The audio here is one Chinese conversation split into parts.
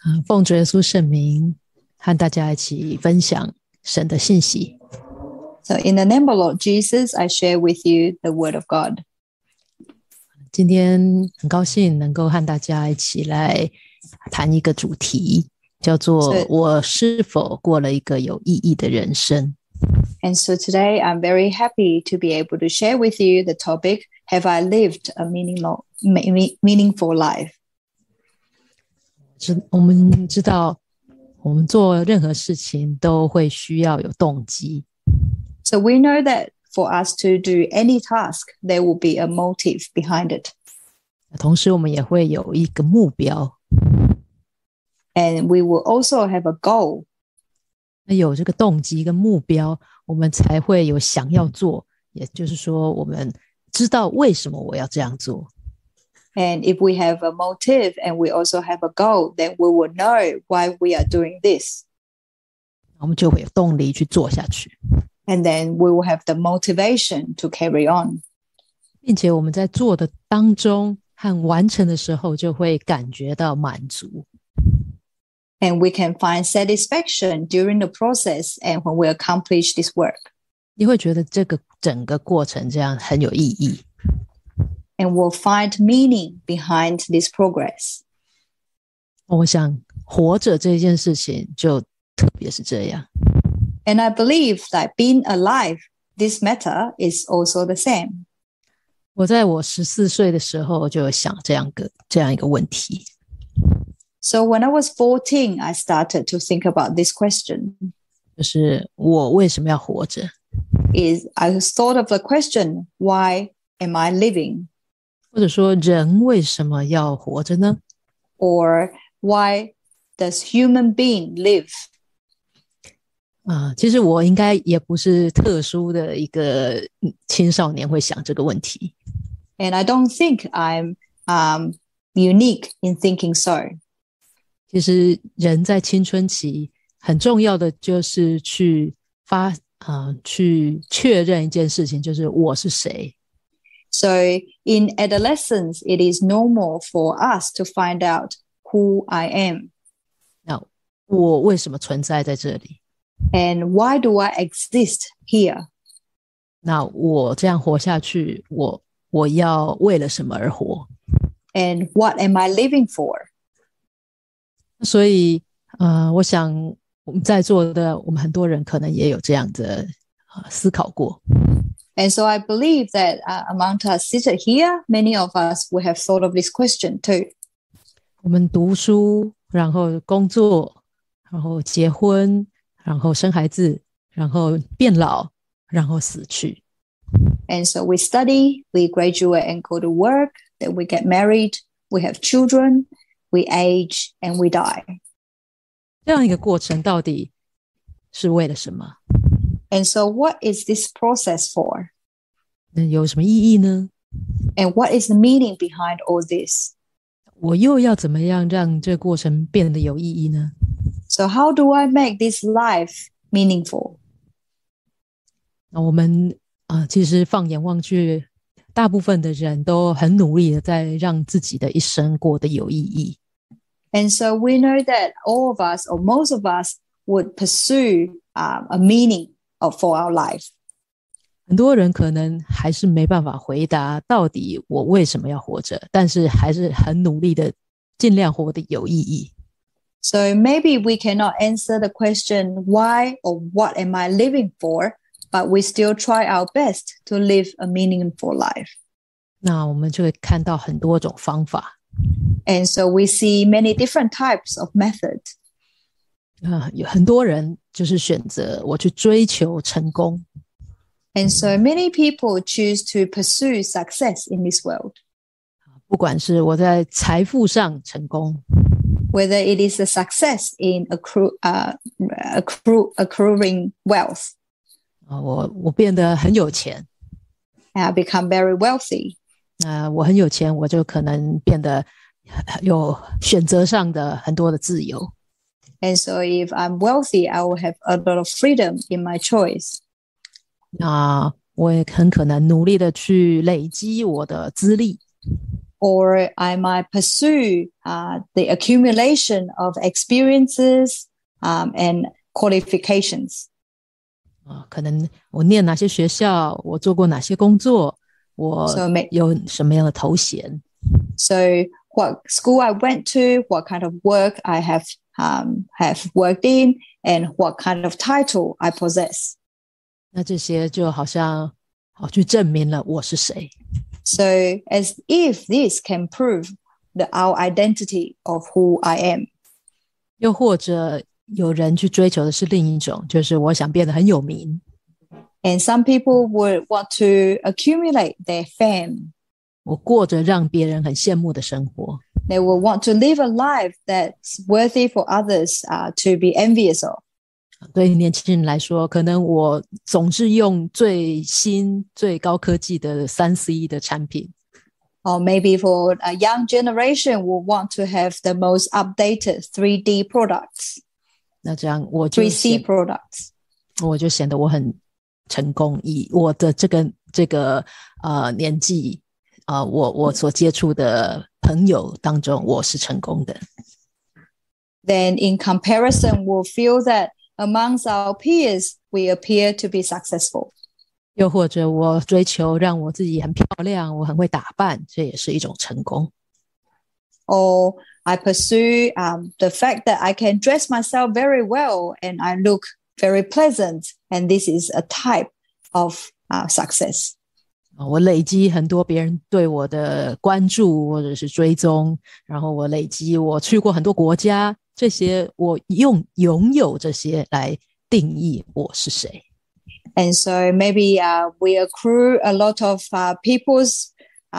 奉主耶稣圣名，和大家一起分享神的信息。 So in the name of Lord Jesus, I share with you the word of God. 今天很高兴能够和大家一起来谈一个主题，叫做我是否过了一个有意义的人生。 And so today I'm very happy to be able to share with you the topic, Have I lived a meaningful life? 我们知道我们做任何事情都会需要有动机。 So we know that for us to do any task, there will be a motive behind it. 同时我们也会有一个目标。 And we will also have a goal. 有这个动机跟目标，我们才会有想要做，也就是说我们知道为什么我要这样做。 And if we have a motive and we also have a goal, then we will know why we are doing this. 我们就会有动力去做下去。 And then we will have the motivation to carry on. 并且我们在做的当中和完成的时候，就会感觉到满足。 And we can find satisfaction during the process and when we accomplish this work. 你会觉得这个整个过程这样很有意义。 And we'll find meaning behind this progress. 我想活着这件事情就特别是这样。 And I believe that being alive, this matter is also the same. 我在我14岁的时候就有想这样一个问题。 So when I was 14, I started to think about this question. 就是我为什么要活着？ I thought of the question, why am I living? 或者说人为什么要活着呢？ Or why does human being live? 其实我应该也不是特殊的一个青少年会想这个问题。 And I don't think I'm unique in thinking so. 其实人在青春期很重要的就是去确认一件事情，就是我是谁。 So in adolescence, it is normal for us to find out who I am. 那我为什么存在在这里？ And why do I exist here? 那我这样活下去，我要为了什么而活？ And what am I living for? 所以我想我们在座的我们很多人可能也有这样的思考过。 And so I believe that among us seated here, many of us will have thought of this question too. 我们读书，然后工作，然后结婚，然后生孩子，然后变老，然后死去。 And so we study, we graduate and go to work, then we get married, we have children, we age, and we die. 这样一个过程到底是为了什么？ And so what is this process for? 那有什么意义呢？ And what is the meaning behind all this? 我又要怎么样让这个过程变得有意义呢？ So how do I make this life meaningful? 那我们其实放眼望去，大部分的人都很努力的在让自己的一生过得有意义。 And so we know that all of us, or most of us, would pursue a meaning for our life. 很多人可能还是没办法回答到底我为什么要活着，但是还是很努力的尽量活得有意义。 So maybe we cannot answer the question why or what am I living for, but we still try our best to live a meaningful life. 那我们就会看到很多种方法。 And so we see many different types of methods. 有很多人就是选择我去追求成功。 And so many people choose to pursue success in this world. 不管是我在财富上成功， Whether it is a success in accruing wealth. 我变得很有钱。 I become very wealthy. 我很有钱，我就可能变得有选择上的很多的自由。 And so if I'm wealthy, I will have a lot of freedom in my choice. 那我也很可能努力的去累积我的资历。 or I might pursue the accumulation of experiences and qualifications. 可能我念哪些学校，我做过哪些工作，我有什么样的头衔。 So what school I went to, what kind of work I have worked in, and what kind of title I possess. 那这些就好像去证明了我是谁。 So as if this can prove our identity of who I am. 又或者有人去追求的是另一种，就是我想变得很有名。 And some people would want to accumulate their fame. 我过着让别人很羡慕的生活。 They will want to live a life that's worthy for others to be envious of. 对年轻人来说，可能我总是用最新最高科技的3C 的产品。 Or maybe for a young generation will want to have the most updated 3D products. 那这样我就 3C products. 我就显得我很成功，以我的这个年纪我所接触的朋友当中，我是成功的。 Then in comparison, we'll feel that amongst our peers, we appear to be successful. 又或者我追求让我自己很漂亮，我很会打扮，这也是一种成功。 Or I pursue the fact that I can dress myself very well and I look very pleasant, and this is a type of success. 我累积很多别人对我的关注或者是追踪，然后我累积我去过很多国家，这些我拥有这些来定义我是谁。 And so maybe we accrue a lot of people's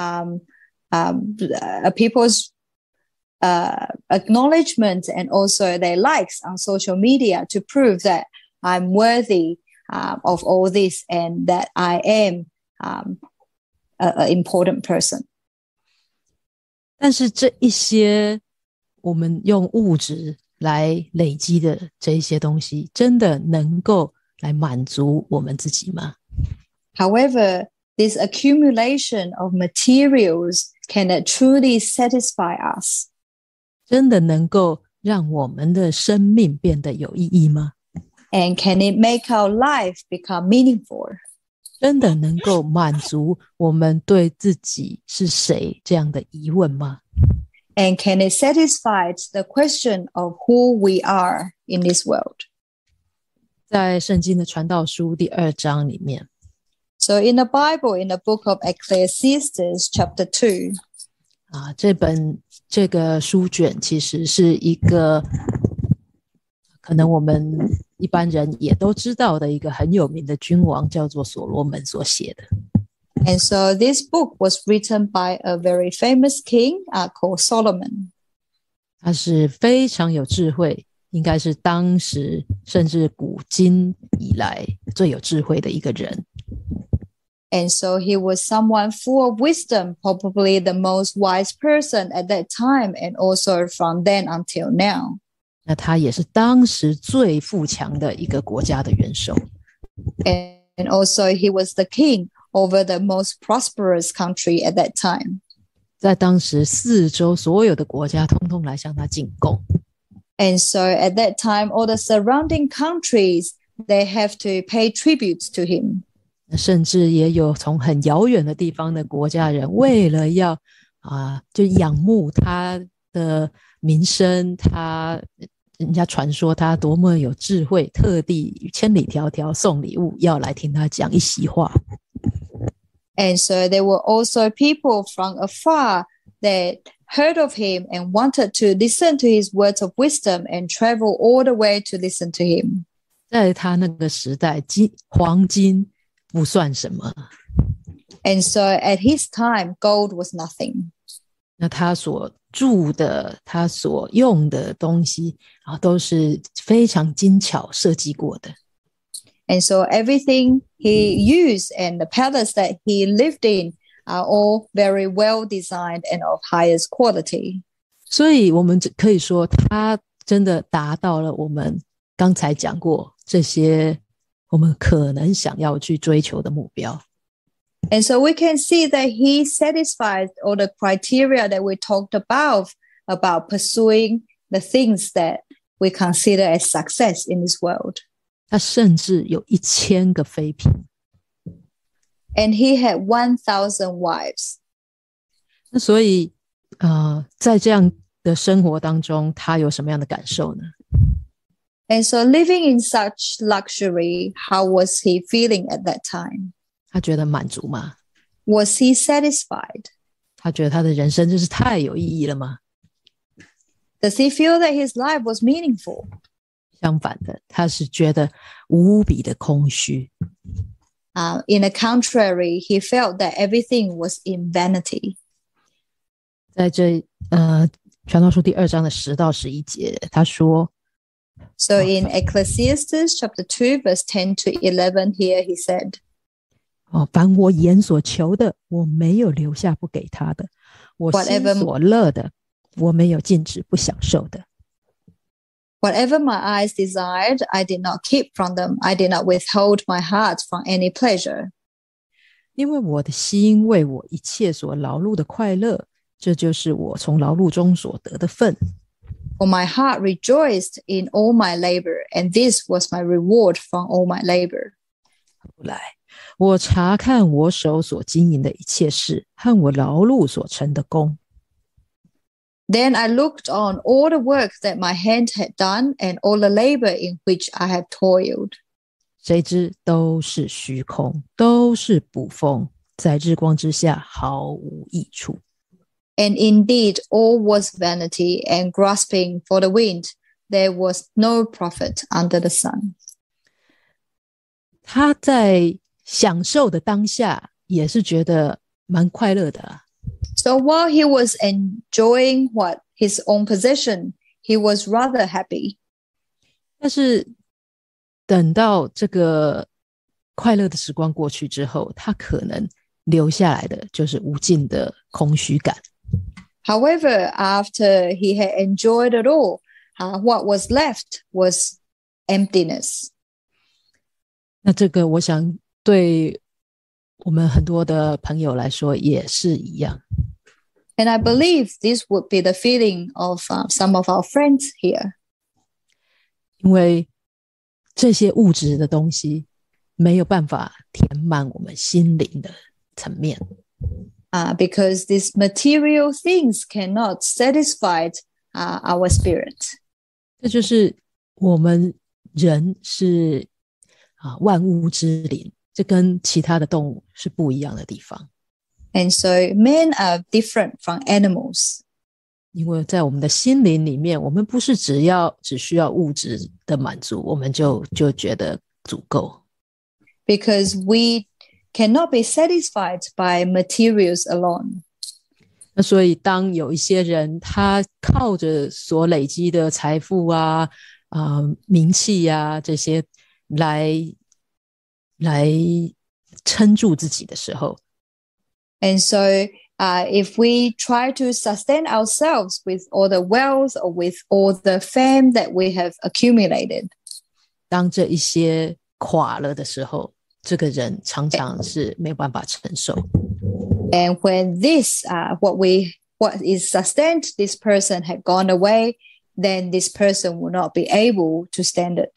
acknowledgement and also their likes on social media to prove that I'm worthy of all this and that I am an important person. 但是这一些我们用物质来累积的这一些东西，真的能够来满足我们自己吗？ However, this accumulation of materials cannot truly satisfy us. 真的能够让我们的生命变得有意义吗？ And can it make our life become meaningful? 真的能够满足我们对自己是谁这样的疑问吗？ And can it satisfy the question of who we are in this world? 在圣经的传道书第2章里面， So in the Bible, in the book of Ecclesiastes, chapter 2, 这个书卷其实是一个可能我们一般人也都知道的一个很有名的君王，叫做所罗门所写的。 And so this book was written by a very famous king called Solomon. 他是非常有智慧，应该是当时甚至古今以来最有智慧的一个人。 And so he was someone full of wisdom, probably the most wise person at that time and also from then until now. 那他也是当时最富强的一个国家的元首。 And also he was the king over the most prosperous country at that time. 在当时四周所有的国家通通来向他进贡。 And so at that time, all the surrounding countries, they have to pay tributes to him. 甚至也有从很遥远的地方的国家人，为了要就仰慕他的名声，人家传说他多么有智慧，特地千里迢迢送礼物要来听他讲一席话。 And so there were also people from afar that heard of him and wanted to listen to his words of wisdom and travel all the way to listen to him. 在他那个时代，黄金不算什么。 And so at his time, gold was nothing. 那他所住的，他所用的东西都是非常精巧设计过的。 And so everything he used and the palace that he lived in are all very well designed and of highest quality. 所以我们可以说，他真的达到了我们刚才讲过这些我们可能想要去追求的目标。 And so we can see that he satisfies all the criteria that we talked about pursuing the things that we consider as success in this world. 他甚至有1000个妃嫔。 And he had 1,000 wives. 那所以在这样的生活当中，他有什么样的感受呢？ And so living in such luxury, how was he feeling at that time? 他觉得满足吗？ Was he satisfied? 他觉得他的人生真是太有意义了吗？ Does he feel that his life was meaningful? 相反的，他是觉得无比的空虚。 In the contrary, he felt that everything was in vanity. 在这传道书第2章的10到11节，他说 So in Ecclesiastes chapter 2, verse 10 to 11, here he said, 凡我眼所求的，我没有留下不给他的；我心所乐的，我没有禁止不享受的。 Whatever my eyes desired, I did not keep from them. I did not withhold my heart from any pleasure. 因为我的心为我一切所劳碌的快乐，这就是我从劳碌中所得的份。 For my heart rejoiced in all my labor, and this was my reward from all my labor. 后来，我查看我手所经营的一切事，和我劳碌所成的功。 Then I looked on all the work that my hand had done, and all the labor in which I had toiled. 谁知都是虚空，都是捕风，在日光之下毫无益处。 And indeed, all was vanity and grasping for the wind. There was no profit under the sun. 他在享受的当下，也是觉得蛮快乐的啊。 So while he was enjoying his own possession, he was rather happy. 但是等到这个快乐的时光过去之后，他可能留下来的就是无尽的空虚感。 However, after he had enjoyed it all, what was left was emptiness. 那这个我想对我们很多的朋友来说也是一样。 And I believe this would be the feeling of some of our friends here. 因为这些物质的东西没有办法填满我们心灵的层面。 Because these material things cannot satisfy our spirit. 这就是我们人是万物之灵，这跟其他的动物是不一样的地方。 And so men are different from animals. 因为在我们的心灵里面，我们不是只需要物质的满足，我们就觉得足够。 Because we cannot be satisfied by materials alone. 那所以当有一些人他靠着所累积的财富名气这些来撑住自己的时候， And so if we try to sustain ourselves with all the wealth or with all the fame that we have accumulated, 当这一些垮了的时候，这个人常常是没有办法承受。 and when this what is sustained this person had gone away, then this person will not be able to stand it.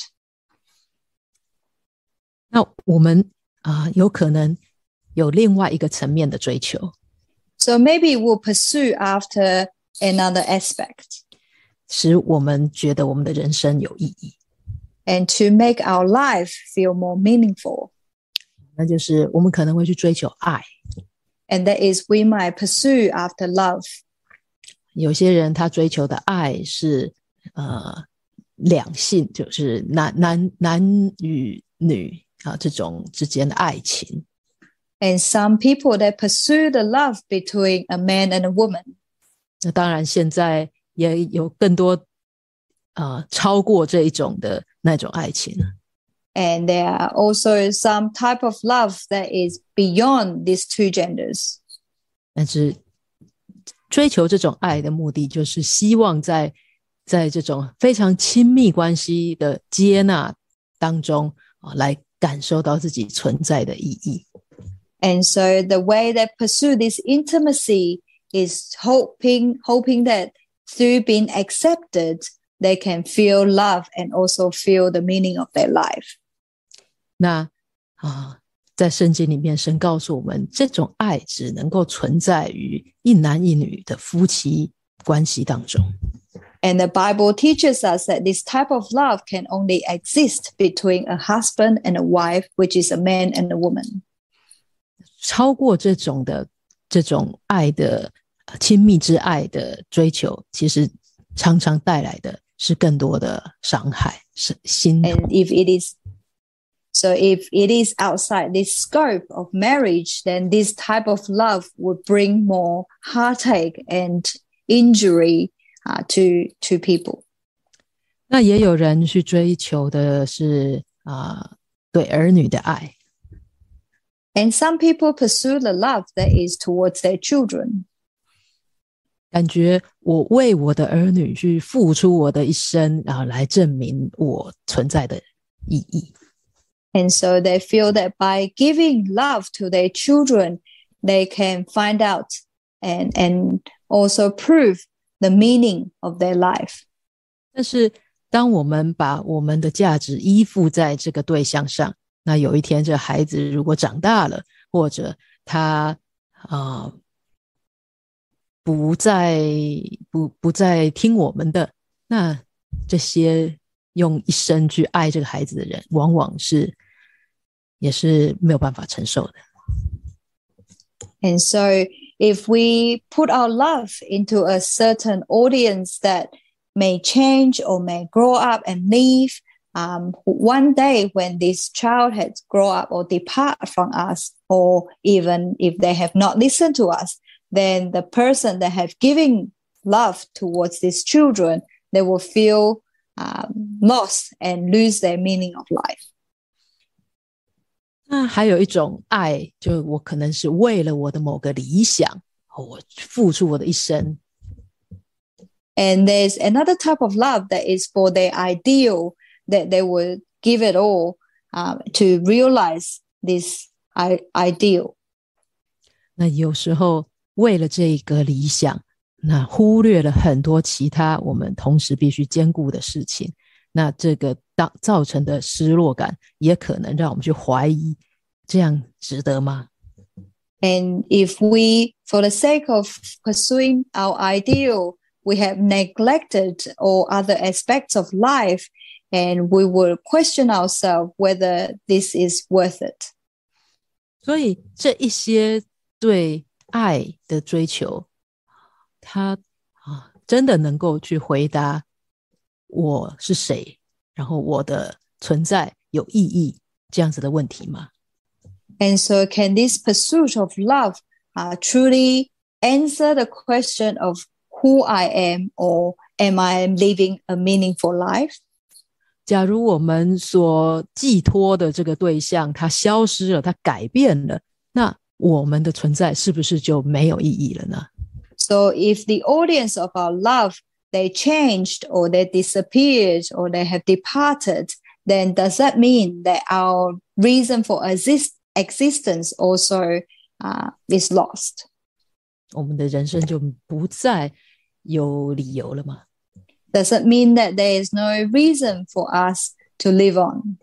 那我们有可能有另外一个层面的追求， So maybe we'll pursue after another aspect, 使我们觉得我们的人生有意义。 and to make our life feel more meaningful. 那就是我们可能会去追求爱。 And that is we might pursue after love. 有些人他追求的爱是两性，就是男与女这种之间的爱情。 And some people that pursue the love between a man and a woman. 那当然现在也有更多超过这一种的那种爱情。 And there are also some type of love that is beyond these two genders. 但是追求这种爱的目的，就是希望在这种非常亲密关系的接纳当中来感受到自己存在的意义。 And so the way they pursue this intimacy is hoping that through being accepted, they can feel love and also feel the meaning of their life. 那在圣经里面，神告诉我们，这种爱只能够存在于一男一女的夫妻关系当中。 And the Bible teaches us that this type of love can only exist between a husband and a wife, which is a man and a woman. 超过这种爱的亲密之爱的追求，其实常常带来的是更多的伤害，是心痛。 And if it is outside this scope of marriage, then this type of love would bring more heartache and injury to people. 那也有人去追求的是对儿女的爱。 And some people pursue the love that is towards their children. 感觉我为我的儿女去付出我的一生，然后来证明我存在的意义。 And so they feel that by giving love to their children, they can find out and also prove the meaning of their life. 但是当我们把我们的价值依附在这个对象上，那有一天这孩子如果长大了，或者他不再听我们的，那这些用一生去爱这个孩子的人，往往也是没有办法承受的。 And so if we put our love into a certain audience that may change or may grow up and leave, one day when this child has grown up or depart from us, or even if they have not listened to us, then the person that have given love towards these children, they will feel lost and lose their meaning of life. 那还有一种爱，就我可能是为了我的某个理想，我付出我的一生。 And there's another type of love that is for their ideal, that they will give it all to realize this ideal. 那有时候为了这个理想，那忽略了很多其他我们同时必须兼顾的事情，那这个造成的失落感也可能让我们去怀疑，这样值得吗？ And if we, for the sake of pursuing our ideal, we have neglected all other aspects of life, and we will question ourselves whether this is worth it. 所以这一些对爱的追求，它真的能够去回答我是谁，然后我的存在有意义这样子的问题吗？ And so can this pursuit of love truly answer the question of who I am, or am I living a meaningful life? 假如我们所寄托的这个对象它消失了，它改变了，那我们的存在是不是就没有意义了呢？ So if the audience of our love, they changed or they disappeared or they have departed, then does that mean that our reason for existence also is lost? 我们的人生就不再有理由了吗？ Does it mean that there is no reason for us to live on?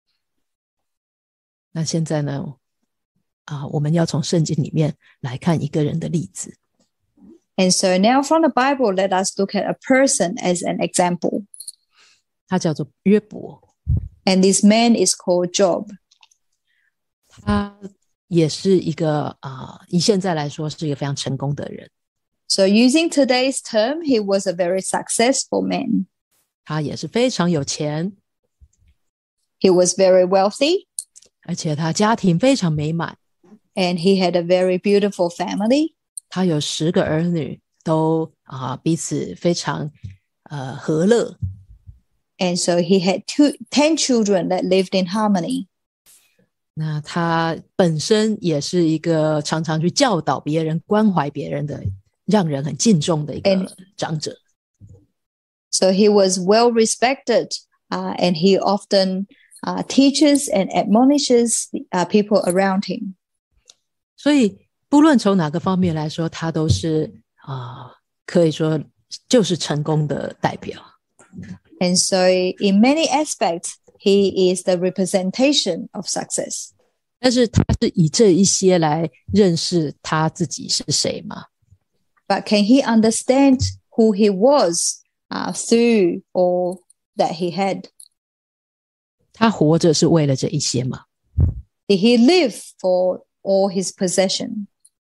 那现在呢？我们要从圣经里面来看一个人的例子。 And so now from the Bible, let us look at a person as an example. 他叫做约伯， And this man is called Job. 他也是一个以现在来说是一个非常成功的人。 So using today's term, he was a very successful man. 他也是非常有钱， He was very wealthy, 而且他家庭非常美满， and he had a very beautiful family. 他有10个儿女，都彼此非常和乐。 And so he had 10 children that lived in harmony. 那他本身也是一个常常去教导别人、关怀别人的，让人很敬重的一个长者。 So he was well respected, and he often teaches and admonishes people around him. 所以不论从哪个方面来说，他都是可以说就是成功的代表。 And so in many aspects, he is the representation of success. 但是他是以这一些来认识他自己是谁吗？ But can he understand who he was through all that he had? 他活着是为了这一些吗？ Did he live for all his possession?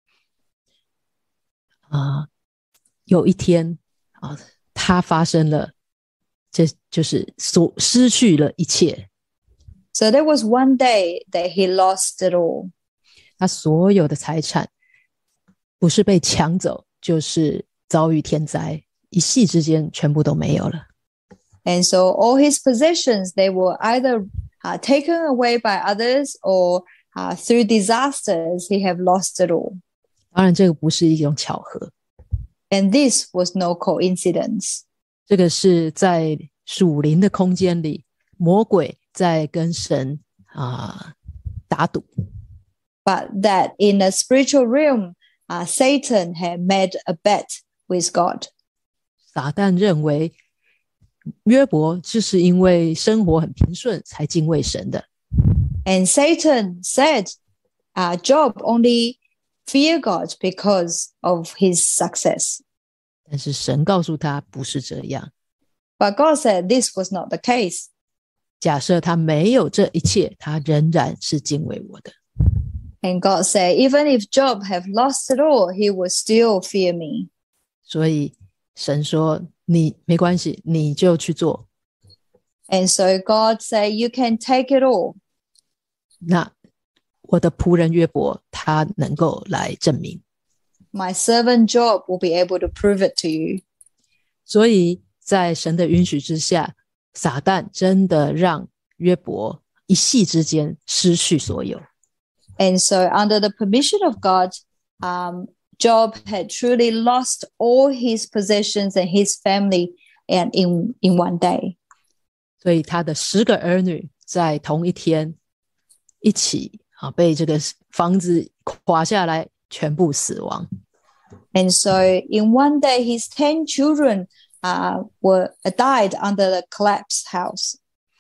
有一天他发生了，这就是失去了一切。 So there was one day that he lost it all. 他所有的财产不是被抢走，就是遭遇天灾，一夕之间全部都没有了。 And so all his possessions, they were either taken away by others or through disasters, he have lost it all. 当然这个不是一种巧合， And this was no coincidence. 这个是在属灵的空间里，魔鬼在跟神打赌。 But that in the spiritual realm, Satan had made a bet with God. 撒旦认为约伯就是因为生活很平顺才敬畏神的。 And Satan said, Job only fear God because of his success. 但是神告诉他不是这样。 But God said this was not the case. 假设他没有这一切，他仍然是敬畏我的。 And God said, even if Job have lost it all, he would still fear me. 所以神说你没关系，你就去做。 And so God said, you can take it all. 那我的仆人约伯他能够来证明。 My servant Job will be able to prove it to you. 所以在神的允许之下，撒旦真的让约伯一夕之间失去所有。 And so under the permission of God, Job had truly lost all his possessions and his family and in one day. 所以他的10个儿女在同一天一起被这个房子垮下来，全部死亡。 And so in one day, his 10 children died under the collapsed house.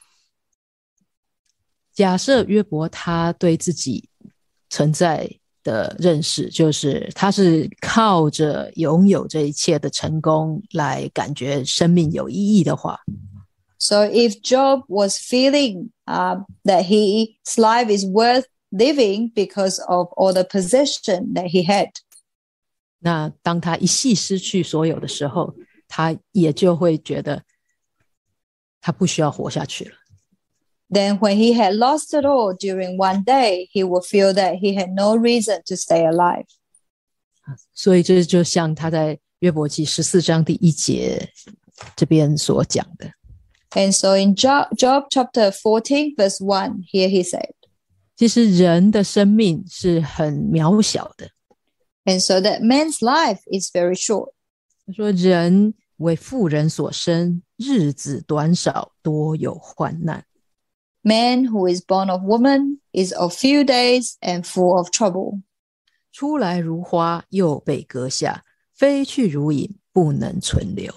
假设约伯他对自己存在的认识，就是他是靠着拥有这一切的成功来感觉生命有意义的话， So if Job was feeling that his life is worth living because of all the possession that he had, 那当他一夕失去所有的时候，他也就会觉得他不需要活下去了。 then when he had lost it all during one day, he would feel that he had no reason to stay alive. 所以这就像他在约伯记14章第1节这边所讲的。 And so in Job chapter 14, verse 1, here he said, 其实人的生命是很渺小的。 and so that man's life is very short. 他说人为妇人所生，日子短少，多有患难。 Man who is born of woman is of few days and full of trouble. 出来如花，又被割下，飞去如影，不能存留。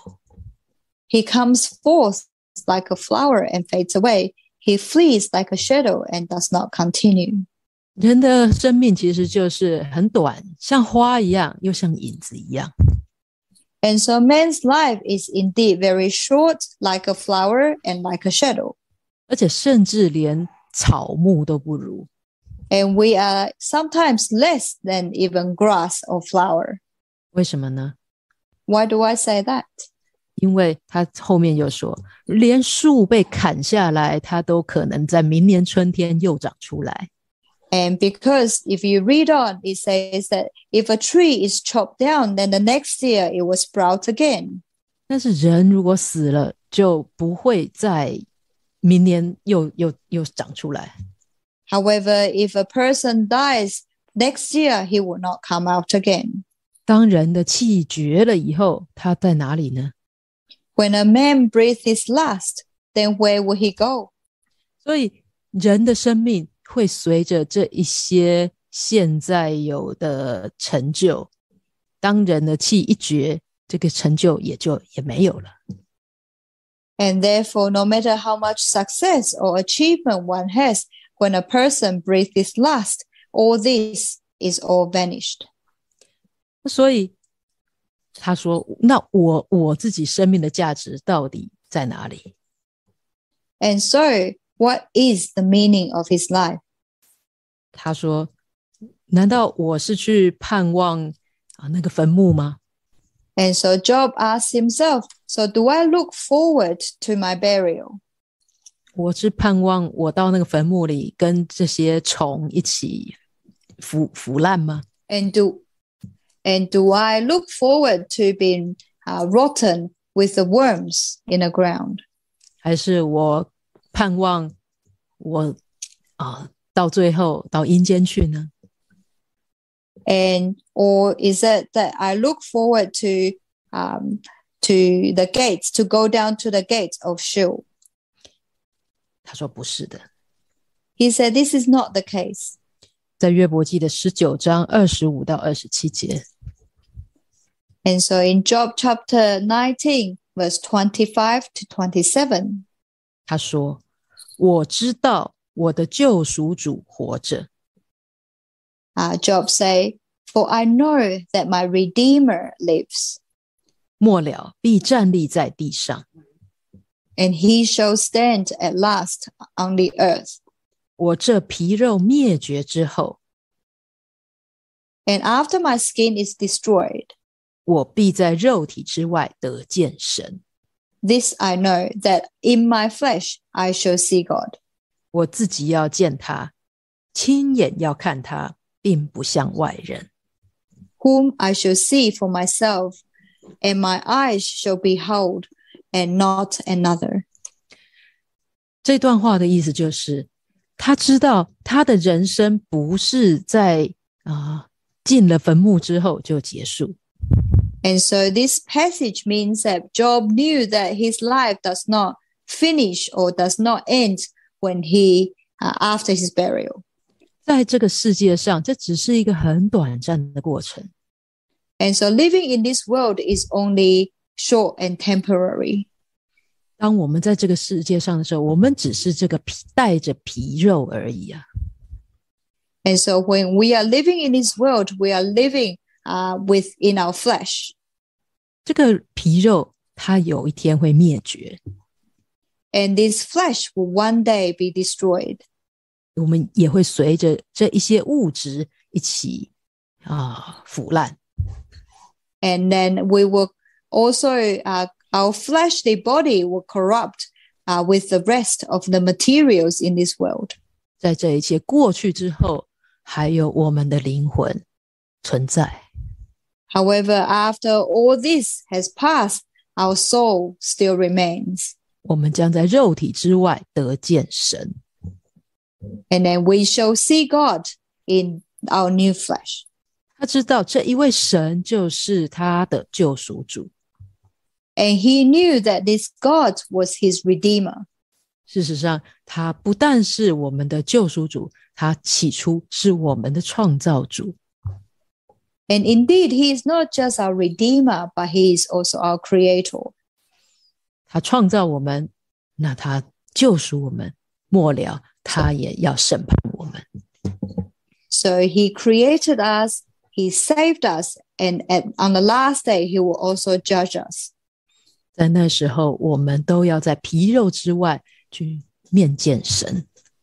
He comes forth like a flower and fades away. He flees like a shadow and does not continue. 人的生命其实就是很短，像花一样，又像影子一样。 And so man's life is indeed very short, like a flower and like a shadow. 而且甚至连草木都不如。 And we are sometimes less than even grass or flower. 为什么呢？ Why do I say that? 因为他后面又说，连树被砍下来，它都可能在明年春天又长出来。 And because if you read on, it says that if a tree is chopped down, then the next year it will sprout again. 但是人如果死了，就不会在明年又长出来。 However, if a person dies, next year he will not come out again. 当人的气绝了以后，他在哪里呢？ When a man breathes his last, then where will he go? 所以人的生命会随着这一些现在有的成就，当人的气一绝，这个成就也没有了。 And therefore, no matter how much success or achievement one has, when a person breathes his last, all this is all vanished. 所以他说，那我自己生命的价值到底在哪里？ And so, what is the meaning of his life? 他说，难道我是去盼望那个坟墓吗？ And so Job asked himself, so do I look forward to my burial? 我是盼望我到那个坟墓里跟这些虫一起腐烂吗？ And do I look forward to being rotten with the worms in the ground? 还是我盼望我到最后到阴间去呢？ Or is it that I look forward to the gates, to go down to the gates of Sheol? 他说不是的。 He said this is not the case. 在约伯记的19章25到27节。 And so in Job chapter 19, verse 25 to 27, 他说，我知道我的救赎主活着。 Job say, for I know that my Redeemer lives. 末了必站立在地上。 And he shall stand at last on the earth. 我这皮肉灭绝之后， And after my skin is destroyed, 我必在肉体之外得见神。 this I know, that in my flesh I shall see God. 我自己要见他，亲眼要看他，并不像外人。 Whom I shall see for myself, and my eyes shall behold, and not another. 这段话的意思就是，他知道他的人生不是在进了坟墓之后就结束。 And so this passage means that Job knew that his life does not finish or does not end when after his burial. 在这个世界上，这只是一个很短暂的过程。 And so living in this world is only short and temporary. 当我们在这个世界上的时候，我们只是这个带着皮肉而已啊。 And so when we are living in this world, we are living within our flesh. 这个皮肉它有一天会灭绝， And this flesh will one day be destroyed. 我们也会随着这一些物质一起腐烂。 And then we will also, our fleshly body will corrupt with the rest of the materials in this world. 在这一切过去之后，还有我们的灵魂存在。 However, after all this has passed, our soul still remains. 我们将在肉体之外得见神。 And then we shall see God in our new flesh. 他知道这一位神就是他的救赎主。 And he knew that this God was his Redeemer. 事实上，他不但是我们的救赎主，他起初是我们的创造主。 And indeed, he is not just our Redeemer, but he is also our Creator. 他创造我们，那他救赎我们，末了他也要审判我们。 So he created us, he saved us, and on the last day, he will also judge us. 在那时候，我们都要在皮肉之外去面见神。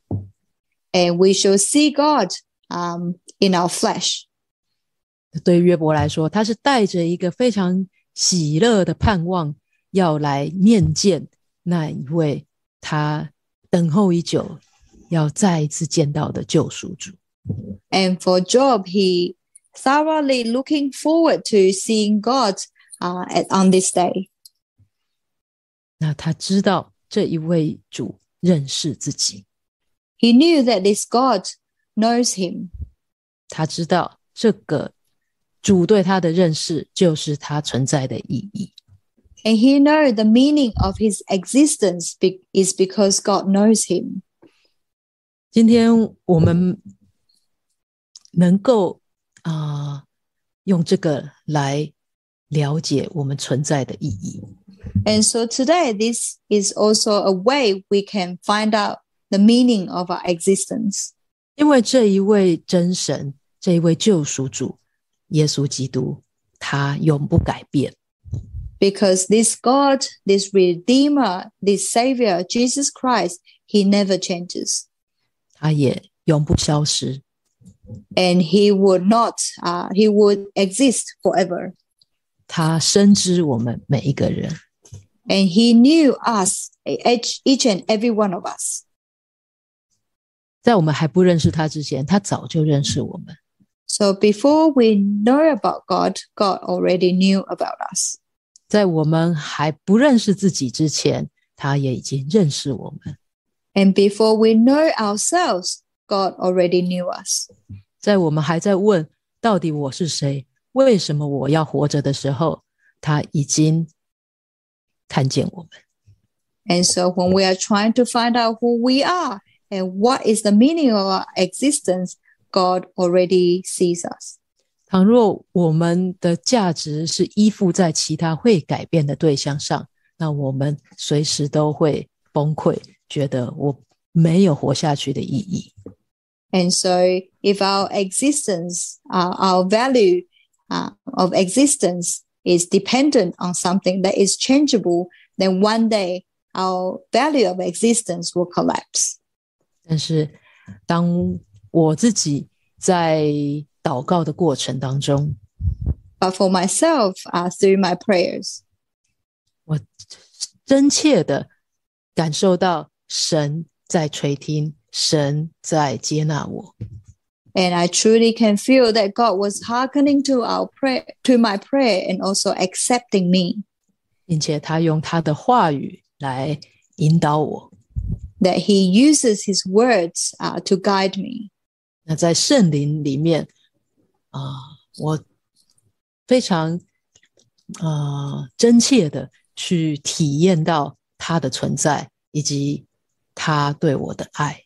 And we shall see God in our flesh. 对约伯来说，他是带着一个非常喜乐的盼望，要来面见那一位他等候已久，要再一次见到的救赎主。 And for Job, he thoroughly looking forward to seeing God on this day. 那他知道这一位主认识自己， He knew that this God knows him. 他知道这个主对他的认识就是他存在的意义。 And he knows the meaning of his existence is because God knows him. 今天我们能够用这个来了解我们存在的意义。 And so today, this is also a way we can find out the meaning of our existence. 因为这一位真神，这一位救赎主耶稣基督，他永不改变。 Because this God, this Redeemer, this Savior, Jesus Christ, He never changes. 他也永不消失。 And He would not, He would exist forever. 他深知我们每一个人。 And He knew us, each and every one of us. 在我们还不认识他之前，他早就认识我们。 So before we know about God, God already knew about us. 在我们还不认识自己之前，他也已经认识我们。 And before we know ourselves, God already knew us. 在我们还在问到底我是谁，为什么我要活着的时候，他已经看见我们。 And so when we are trying to find out who we are and what is the meaning of our existence, God already sees us. 倘若我们的价值是依附在其他会改变的对象上，那我们随时都会崩溃，觉得我没有活下去的意义。 And so if our existence, our value of existence is dependent on something that is changeable, then one day our value of existence will collapse. 但是当我自己在祷告的过程当中， But for myself, through my prayers, 我真切的感受到神在垂听，神在接纳我。 and I truly can feel that God was hearkening to our prayer, to my prayer, and also accepting me. 并且他用他的话语来引导我。 That He uses His words to guide me. 那在圣灵里面我非常真切的去体验到他的存在以及他对我的爱。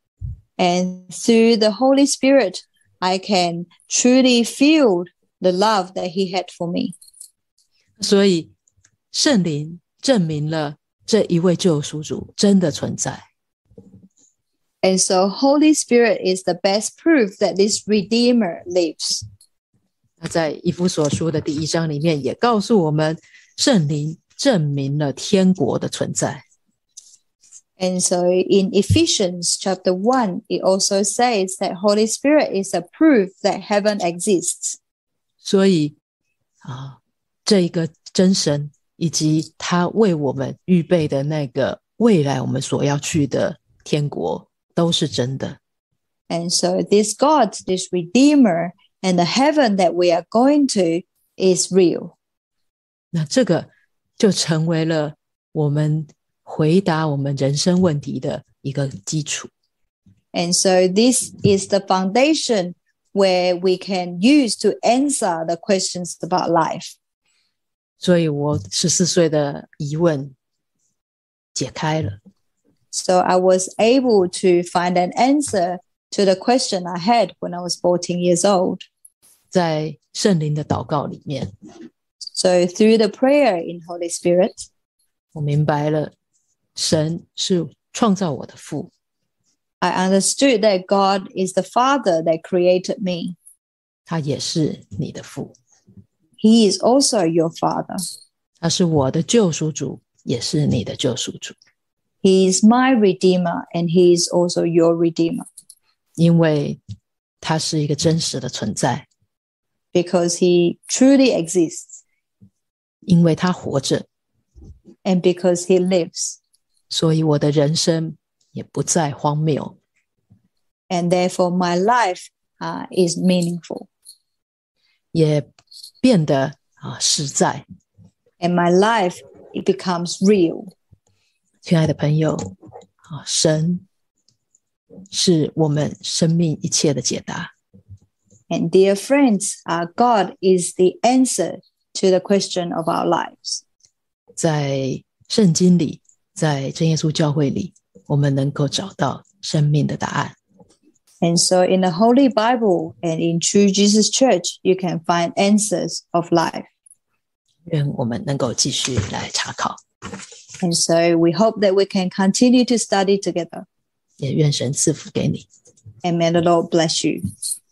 And through the Holy Spirit, I can truly feel the love that He had for me. 所以圣灵证明了这一位救赎主真的存在。 And so Holy Spirit is the best proof that this Redeemer lives. 那在以弗所书的第1章里面也告诉我们，圣灵证明了天国的存在。 And so in Ephesians chapter 1, it also says that Holy Spirit is a proof that heaven exists. 所以这一个真神以及他为我们预备的那个未来我们所要去的天国都是真的。 And so this God, this Redeemer, and the heaven that we are going to is real. 那这个就成为了我们回答我们人生问题的一个基础。 And so this is the foundation where we can use to answer the questions about life. 所以我14岁的疑问解开了。 So I was able to find an answer to the question I had when I was 14 years old. 在圣灵的祷告里面， So through the prayer in Holy Spirit, 我明白了神是创造我的父， I understood that God is the Father that created me. 他也是你的父， He is also your Father. 他是我的救赎主，也是你的救赎主。 He is my Redeemer and He is also your Redeemer. 因为他是一个真实的存在， Because He truly exists 因为他活着， and because He lives. 所以我的人生也不再荒谬， And therefore my life is meaningful. 也变得实在。 And my life, it becomes real. 亲爱的朋友，神是我们生命一切的解答。 And dear friends, God is the answer to the question of our lives. 在圣经里，在真耶稣教会里，我们能够找到生命的答案。 And so in the Holy Bible and in True Jesus Church, you can find answers of life. 愿我们能够继续来查考， And so we hope that we can continue to study together. 也愿神赐福给你。 And may the Lord bless you.